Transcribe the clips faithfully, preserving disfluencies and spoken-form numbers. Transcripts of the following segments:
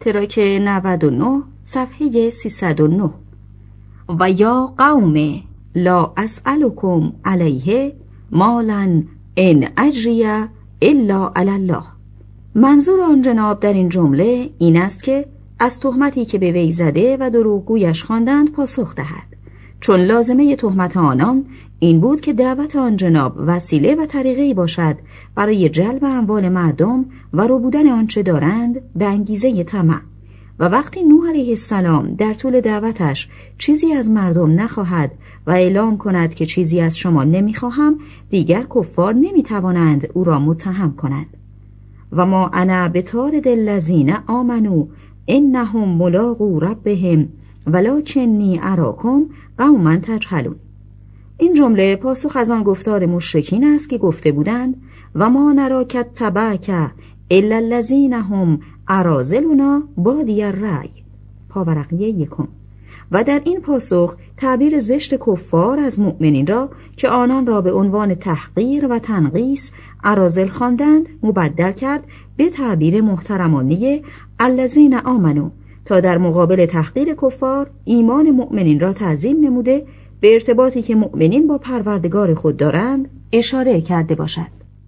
تراک نود و نه صفحه سیصد و نه. و یا قوم لا اسألکم علیه مالا ان اجری الا علی الله. منظور آن جناب در این جمله این است که از تهمتی که به وی زده و دروغگویش خواندند پاسخ دهد، چون لازمه تهمت آنان این بود که دعوت آن جناب وسیله و طریقه‌ای باشد برای جلب اموال مردم و ربودن آنچه دارند به انگیزه طمع. و وقتی نوح علیه السلام در طول دعوتش چیزی از مردم نخواهد و اعلام کند که چیزی از شما نمیخواهم، دیگر کفار نمیتوانند او را متهم کنند. و ما انا بطارد الذین آمنوا انهم ملاقو ربهم ولکنی اراکم قوما تجهلون. این جمله پاسخ از آن گفتار مشرکین است که گفته بودند و ما نراک اتبعک الا الذین هم اراذلنا بادی الرأی. پاورقی یکم. و در این پاسخ تعبیر زشت کفار از مؤمنین را که آنان را به عنوان تحقیر و تنقیص اراذل خواندند مبدل کرد به تعبیر محترمانه الذین آمنو، تا در مقابل تحقیر کفار ایمان مؤمنین را تعظیم نموده به ارتباطی که مؤمنین با پروردگار خود دارند اشاره کرده باشد.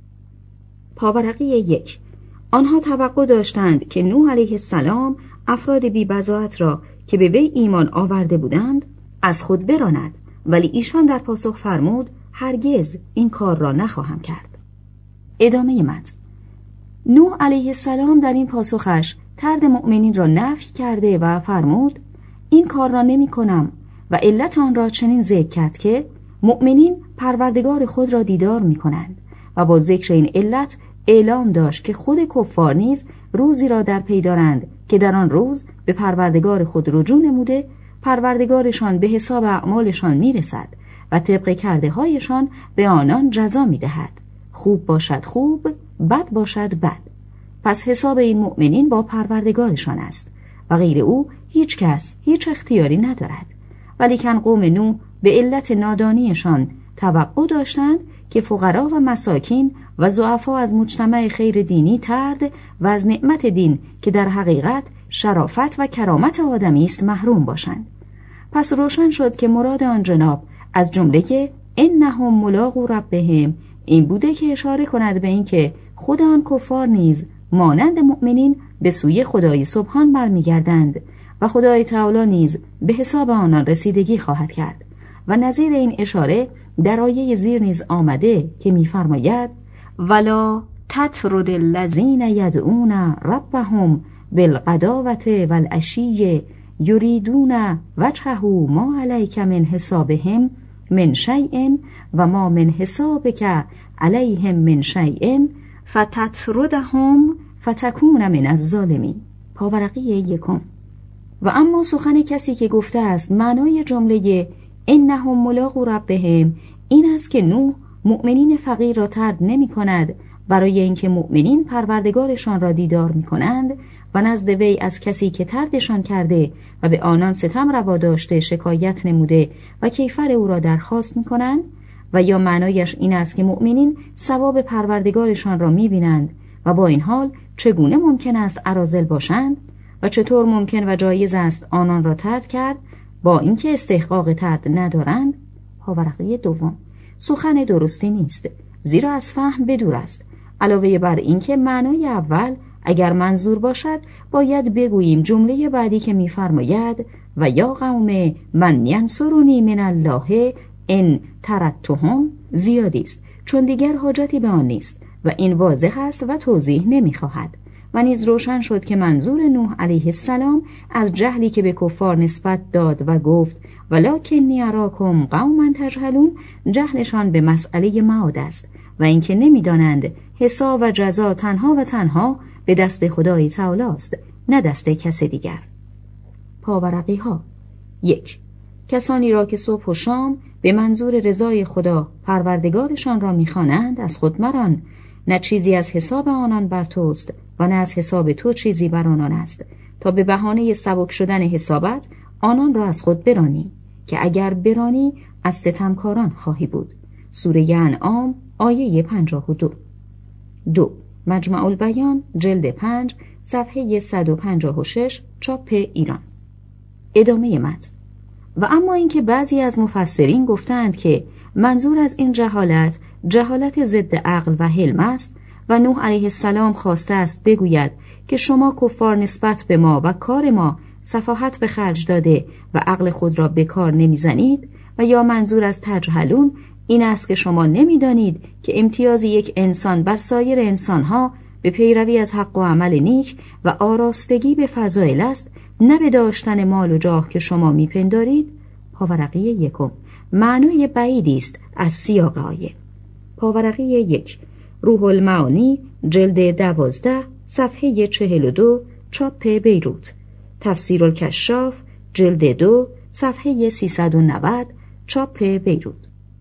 پاورقی یک. آنها توقع داشتند که نوح علیه السلام افراد بی بضاعت را که به وی ایمان آورده بودند از خود براند، ولی ایشان در پاسخ فرمود هرگز این کار را نخواهم کرد. ادامه متن. نوح علیه السلام در این پاسخش طرد مؤمنین را نفی کرده و فرمود این کار را نمی کنم و علت آن را چنین ذکر کرد که مؤمنین پروردگار خود را دیدار می کنند و با ذکر این علت اعلام داشت که خود کفار نیز روزی را در پی دارند که در آن روز به پروردگار خود رجوع نموده پروردگارشان به حساب اعمالشان می رسد و طبق کرده هایشان به آنان جزا می دهد. خوب باشد خوب، بد باشد بد. پس حساب این مؤمنین با پروردگارشان است و غیر او هیچ کس هیچ اختیاری ندارد. ولیکن قوم نوح به علت نادانیشان توقع داشتند که فقرا و مساکین و ضعفا از مجتمع خیر دینی طرد و از نعمت دین که در حقیقت شرافت و کرامت آدمی است محروم باشند. پس روشن شد که مراد آن جناب از جمله که انهم ملاقو ربهم این بوده که اشاره کند به این که خود آن کفار نیز مانند مؤمنین به سوی خدای سبحان برمیگردند و خدای تعالی نیز به حساب آنان رسیدگی خواهد کرد. و نظیر این اشاره در آیه زیر نیز آمده که می‌فرماید ولا تطرد الذین یدعون ربهم بالغداوة والعشی یریدون وجهه ما علیک من حسابهم من شیء و ما من حسابک علیهم من شیء فتطردهم فتکون من الظالمین. پاورقی یکم. و اما سخن کسی که گفته است معنای جمله انهم ملاقو ربهم این است که نوح مؤمنین فقیر را طرد نمی کند برای اینکه مؤمنین پروردگارشان را دیدار می کنند و نزد وی از کسی که طردشان کرده و به آنان ستم روا داشته شکایت نموده و کیفر او را درخواست می کنند، و یا معنایش این است که مؤمنین ثواب پروردگارشان را می بینند و با این حال چگونه ممکن است اراذل باشند و چطور ممکن و جایز است آنان را طرد کرد با اینکه استحقاق طرد ندارند. پاورقی دوم. سخن درستی نیست، زیرا از فهم بدور است. علاوه بر اینکه معنای اول اگر منظور باشد باید بگوییم جمله بعدی که می‌فرماید و یا قوم من ینصرونی من الله ان طردتهم زیادی است، چون دیگر حاجتی به آن نیست و این واضح است و توضیح نمی‌خواهد. و نیز روشن شد که منظور نوح علیه السلام از جهلی که به کفار نسبت داد و گفت ولکنی اراکم قوما تجهلون جهلشان به مسئله معاد است و اینکه نمی‌دانند حساب و جزا تنها و تنها به دست خدای تعالی است، نه دست کس دیگر. پاورقی ها. یک. کسانی را که صبح و شام به منظور رضای خدا پروردگارشان را می‌خوانند از خود مران، نه چیزی از حساب آنان بر توست و نه از حساب تو چیزی بر آنان است، تا به بهانه سبک شدن حسابت آنان را از خود برانی که اگر برانی از ستمکاران خواهی بود. سوره انعام آیه پنجاه و دو. دو. مجمع البیان جلد پنج صفحه صد و پنجاه و شش چاپ ایران. ادامه متن. و اما اینکه بعضی از مفسرین گفتند که منظور از این جهالت جهالت ضد عقل و حلم است و نوح علیه السلام خواسته است بگوید که شما کفار نسبت به ما و کار ما سفاهت به خرج داده و عقل خود را به کار نمیزنید، و یا منظور از تجهلون این است که شما نمیدانید که امتیاز یک انسان بر سایر انسانها به پیروی از حق و عمل نیک و آراستگی به فضائل است، نه به داشتن مال و جاه که شما میپندارید. پاورقی یکم. معنای بعیدی است از سیاق آیه. پاورقی یک. روح المعانی جلد دوازده صفحه چهل و دو چاپ بیروت. تفسیر الکشاف جلد دو صفحه سیصد و نود چاپ بیروت.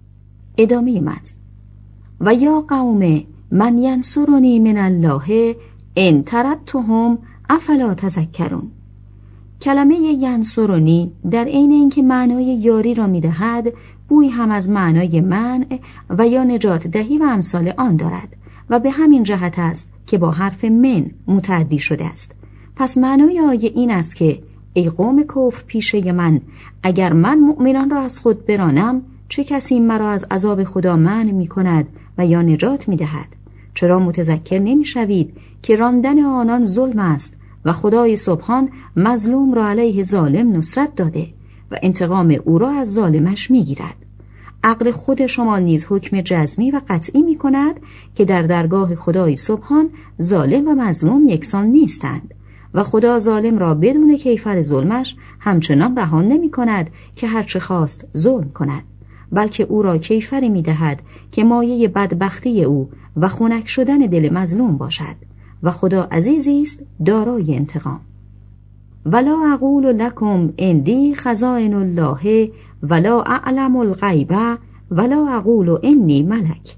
ادامه متن. و یا قوم من ینصرنی من الله ان طردتهم افلا تذکرون. کلمه ینصرنی در عین اینکه معنای یاری را می‌دهد، بوی هم از معنای منع و یا نجات دهی و امثال آن دارد و به همین جهت است که با حرف من متعدی شده است. پس معنای آیه این است که ای قوم کفر پیشه من، اگر من مؤمنان را از خود برانم، چه کسی مرا از عذاب خدا منع می کند و یا نجات می دهد؟ چرا متذکر نمی شوید که راندن آنان ظلم است و خدای سبحان مظلوم را علیه ظالم نصرت داده و انتقام او را از ظالمش می گیرد؟ عقل خود شما نیز حکم جزمی و قطعی می کند که در درگاه خدای سبحان ظالم و مظلوم یکسان نیستند و خدا ظالم را بدون کیفر ظلمش همچنان رها نمی کند که هرچه خواست ظلم کند، بلکه او را کیفری می دهد که مایه بدبختی او و خنک شدن دل مظلوم باشد و خدا عزیزی است دارای انتقام. ولا اقول لکم عندی خزائن الله ولا اعلم الغیب ولا اقول انی ملک.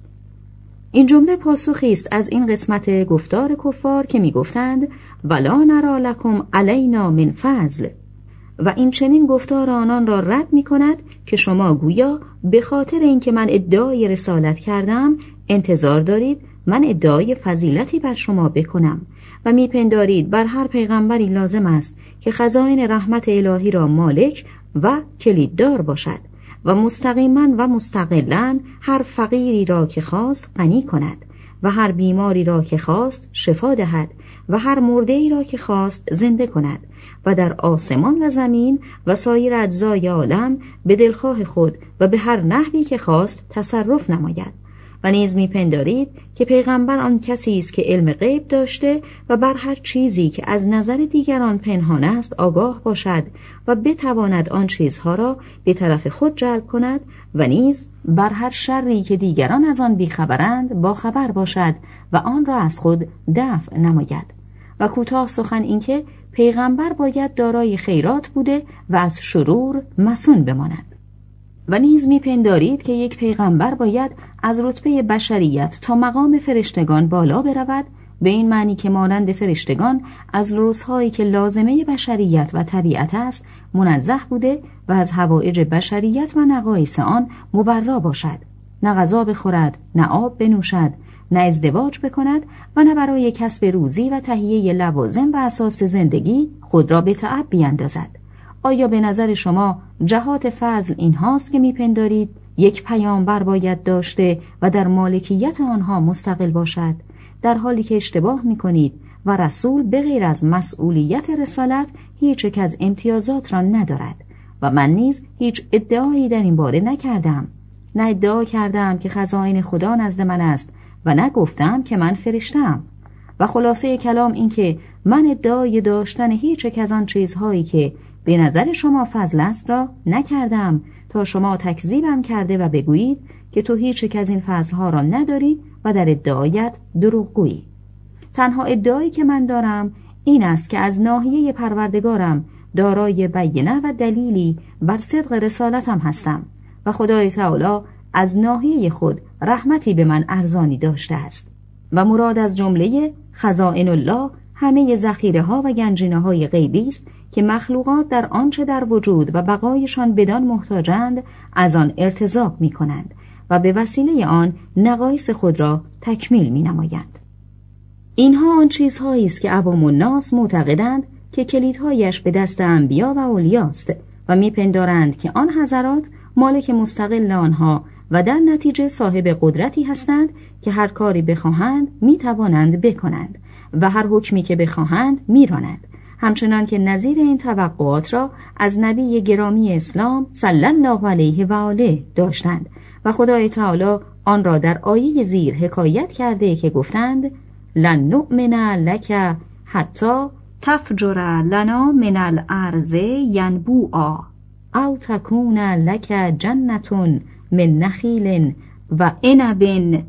این جمله پاسخی است از این قسمت گفتار کفار که می گفتند ولا نرى لکم علینا من فضل، و این چنین گفتار آنان را رد می کند که شما گویا به خاطر اینکه من ادعای رسالت کردم انتظار دارید من ادعای فضیلتی بر شما بکنم و میپندارید بر هر پیغمبری لازم است که خزائن رحمت الهی را مالک و کلیددار باشد و مستقیما و مستقلا هر فقیری را که خواست غنی کند و هر بیماری را که خواست شفا دهد و هر مرده‌ای را که خواست زنده کند و در آسمان و زمین و سایر اجزای عالم به دلخواه خود و به هر نحوی که خواست تصرف نماید. و نیز میپندارید که پیغمبر آن کسی است که علم غیب داشته و بر هر چیزی که از نظر دیگران پنهان است آگاه باشد و بتواند آن چیزها را به طرف خود جلب کند و نیز بر هر شری که دیگران از آن بیخبرند با خبر باشد و آن را از خود دفع نماید. و کوتاه سخن این که پیغمبر باید دارای خیرات بوده و از شرور مصون بماند. و نیز میپندارید که یک پیغمبر باید از رتبه بشریت تا مقام فرشتگان بالا برود، به این معنی که مانند فرشتگان از لوث‌هایی که لازمه بشریت و طبیعت است منزه بوده و از حوائج بشریت و نقایص آن مبرا باشد، نه غذا بخورد، نه آب بنوشد، نه ازدواج بکند و نه برای کسب روزی و تهیه لوازم و اساس زندگی خود را به تعب بیندازد. آیا به نظر شما جهات فضل این هاست که میپندارید یک پیامبر باید داشته و در مالکیت آنها مستقل باشد، در حالی که اشتباه میکنید و رسول به غیر از مسئولیت رسالت هیچ یک از امتیازات را ندارد و من نیز هیچ ادعایی در این باره نکردم، نه ادعا کردم که خزائن خدا نزد من است و نه گفتم که من فرشته‌ام. و خلاصه کلام این که من ادعای داشتن هیچ یک از آن چیزهایی که به نظر شما فضل است را نکردم تا شما تکذیبم کرده و بگویید که تو هیچ یک از این فضلها را نداری و در ادعایت دروغگویی. تنها ادعایی که من دارم این است که از ناحیه پروردگارم دارای بینه و دلیلی بر صدق رسالتم هستم و خدای تعالی از ناحیه خود رحمتی به من ارزانی داشته است و مراد از جمله خزائن الله همه ذخیره ها و گنجینه های غیبی است که مخلوقات در آنچه در وجود و بقایشان بدان محتاجند از آن ارتزاق می کنند و به وسیله آن نقایص خود را تکمیل می نمایند. اینها آن چیزهایی است که عوام الناس معتقدند که کلیدهایش به دست انبیا و اولیاست و میپندارند که آن حضرات مالک مستقل آنها و در نتیجه صاحب قدرتی هستند که هر کاری بخواهند میتوانند بکنند و هر حکمی که بخواهند میرانند، همچنان که نظیر این توقعات را از نبی گرامی اسلام صلی الله علیه و آله داشتند و خدای تعالی آن را در آیه زیر حکایت کرده که گفتند لن نؤمن لک حتی تفجر لنا من الارض ینبوعا او تکون لک جنة من نخیل و عنب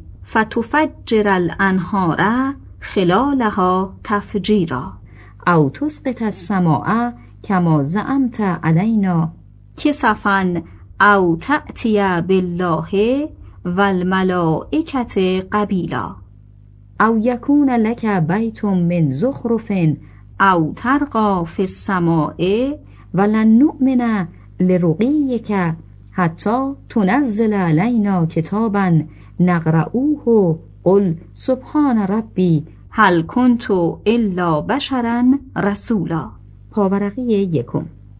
فتفجر الانهار خلالها تفجیرا او تسقط السماء کما زعمت علینا کسفا او تأتی بالله والملائکة قبیلا او یکون لک بیت من زخرف او ترقى فی السماء ولن نؤمن لرقیک حتی تنزل علینا کتابا نقرؤوه قل سبحان ربی هل کنت الا بشرا رسولا. پاورقی یکم.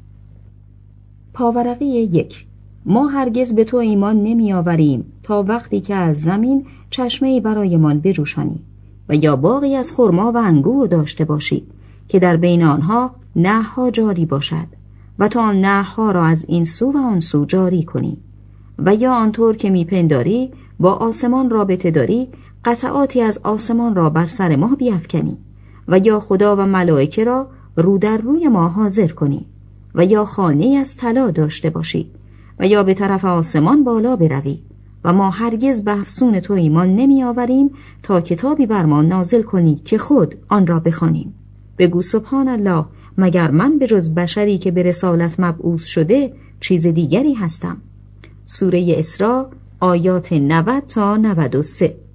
پاورقی یک. ما هرگز به تو ایمان نمی آوریم تا وقتی که از زمین چشمه‌ای برایمان بجوشانی و یا باغی از خرما و انگور داشته باشی که در بین آنها نهرها جاری باشد و تا آن نهرها را از این سو و آن سو جاری کنی و یا آنطور که میپنداری با آسمان رابطه داری قطعاتی از آسمان را بر سر ما بیفکنی و یا خدا و ملائکه را رو در روی ما حاضر کنی و یا خانه از طلا داشته باشی و یا به طرف آسمان بالا بروی و ما هرگز به افسون تو ایمان نمی آوریم تا کتابی بر ما نازل کنی که خود آن را بخوانیم. بگو سبحان الله، مگر من به جز بشری که به رسالت مبعوث شده چیز دیگری هستم؟ سوره اسراء آیات نود تا نود و سه.